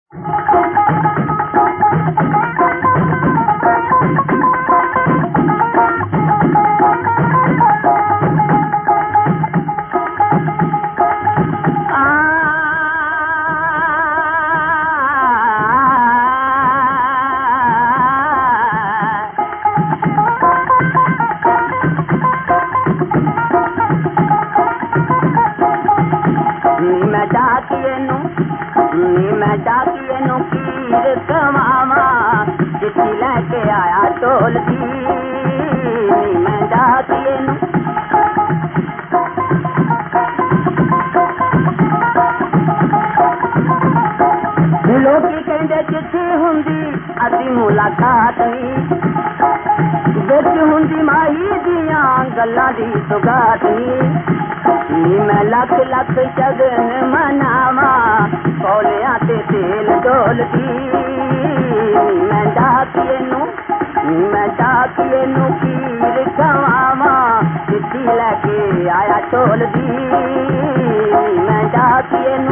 मैं डाकिए नु पीर कमावा चिट्ठी लेके आया टोल दी। मैं डाकिए नु लोकी कहंदे चिट्ठी हुंदी असी मुलाकात नी बिच हुंदी माही दियां गल्लां दी सुगात नी। मैं लख लख शगन मनावा कौलियां ते तेल डोलदी। मैं डाकिए नु पीर खवावा चिट्ठी लेके आया टोलदी। मैं डाकिए नु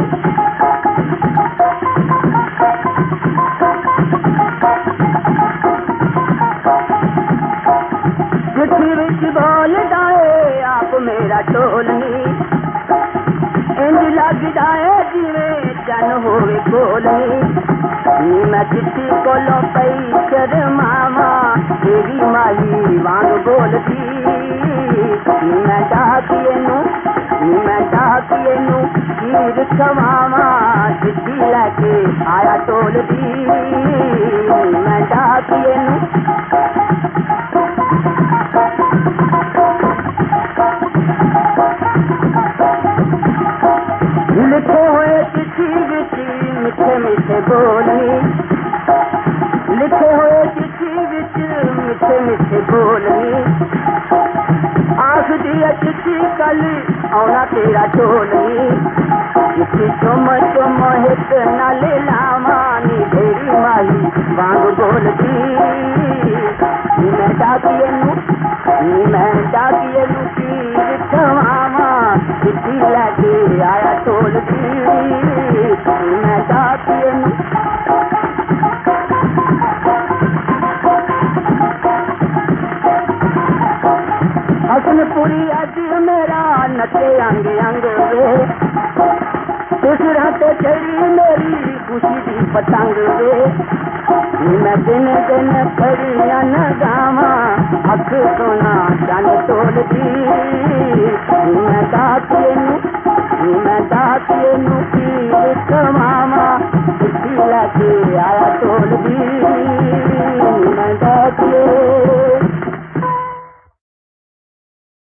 चिट्ठी विच बोलदा है आप मेरा टोलनी इंज लगदा है जिवें जन होवे कोलनी। मैं चिट्ठी कोलों पई शर्मावा तेरी माही वांग बोलदी। मैं डाकिए नु पीर खवावा चिट्ठी लेके आया टोलदी। मैं डाकिए नु लिखे हुए चिट्ठी विच मिठे मिठे बोलनी लिखे हुए चिट्ठी विच मिठे मिठे बोलनी। आख दिया चिट्ठी कल आना तेरा टोलनी। चिट्ठी चुम चुम हित नाल लावानी तेरी माही वांग बोलदी। मैं डाकिए नु पीर खवावा चिट्ठी लेके आया टोलदी। मैं डाकिए नु हसनपुरी अज मेरा नचे अंग अंग वे दूसरा ते चढ़ी मेरी खुशी दी पतंग वे। मैं दिन दिन खड़ियां न गावा अख सोना चन तोलदी। मैं डाकिए नु पीर खवावा चिट्ठी लेके आया टोलदी।